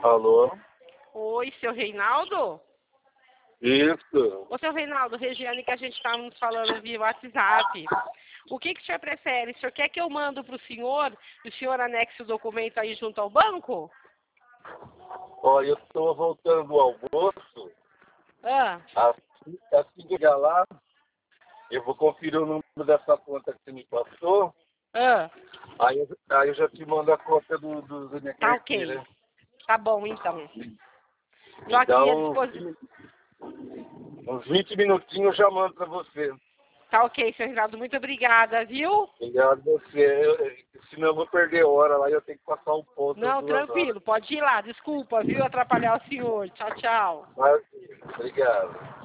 Alô? Oi, seu Reinaldo? Isso. Ô, seu Reinaldo, Regiane, que a gente estava nos falando via WhatsApp. O que o senhor prefere? O senhor quer que eu mando para o senhor anexe o documento aí junto ao banco? Ó, eu estou voltando do almoço. Ah, Assim que chegar lá, eu vou conferir o número dessa conta que você me passou. ah, Aí eu já te mando a cópia da minha tá carteira. ok. Tá bom, então. Tô Me aqui dá à disposição. uns 20 minutinhos, eu já mando para você. Tá ok, seu Reinaldo, muito obrigada, viu? Obrigado a você. Senão eu vou perder hora lá e eu tenho que passar um ponto às Não, 2 horas. tranquilo, pode ir lá, desculpa, viu, atrapalhar o senhor. Tchau, tchau. Mas, obrigado.